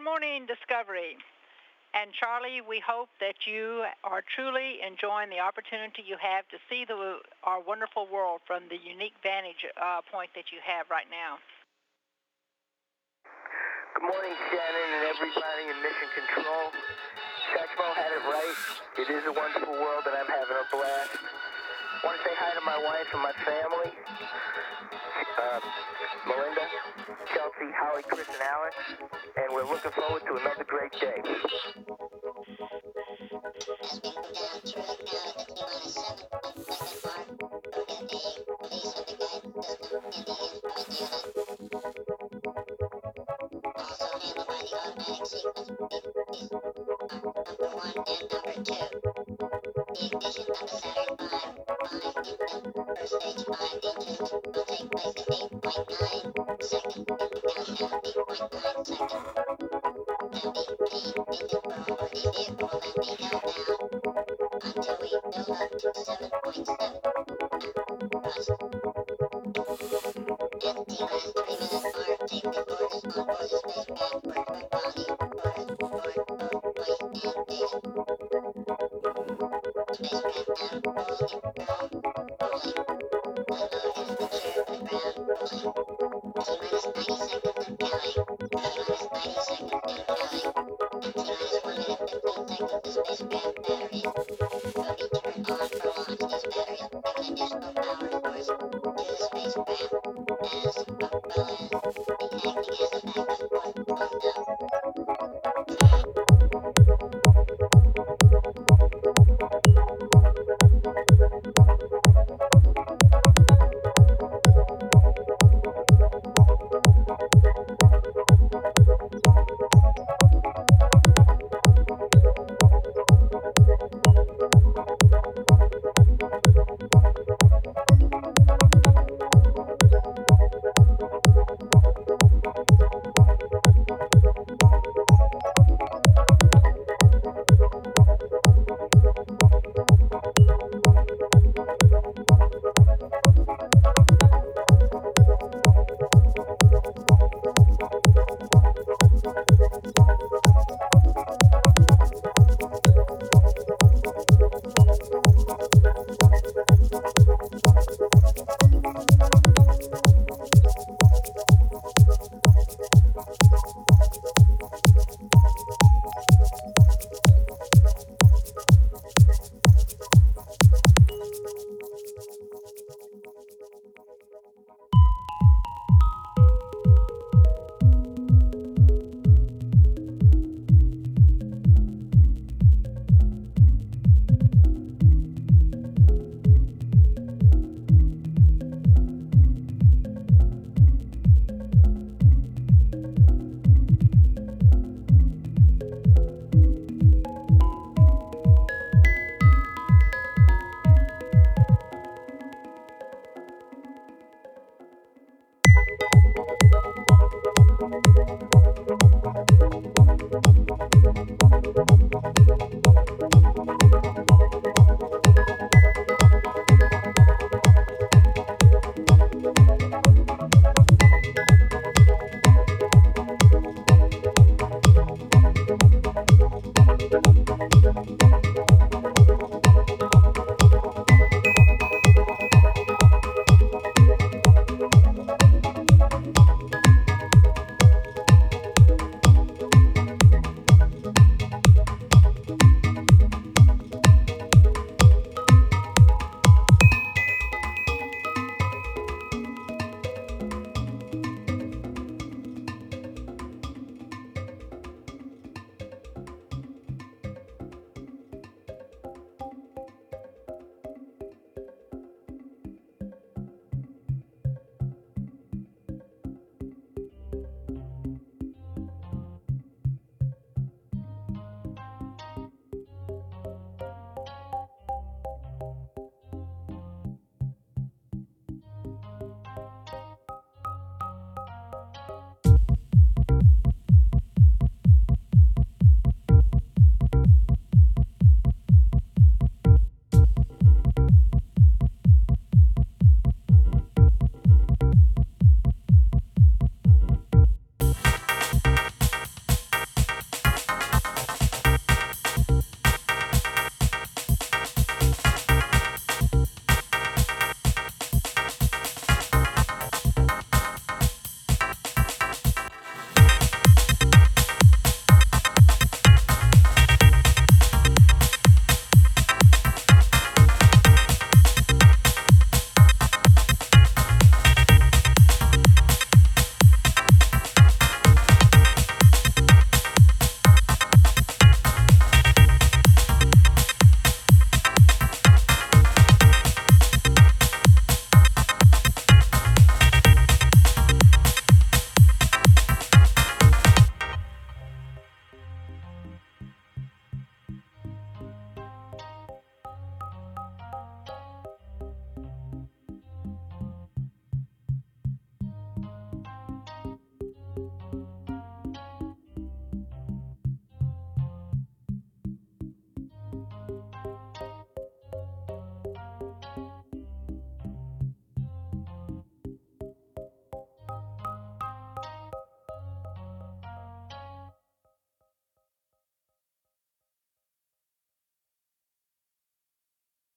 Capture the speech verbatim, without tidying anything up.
morning, Discovery. And Charlie, we hope that you are truly enjoying the opportunity you have to see the, our wonderful world from the unique vantage uh, point that you have right now. Good morning, Shannon and everybody in Mission Control. Satchmo had it right. It is a wonderful world and I'm having a blast. I want to say hi to my wife and my family. Uh, Melinda, Chelsea, Holly, Chris, and Alex. And we're looking forward to another great day. As umbrellas, being acting as a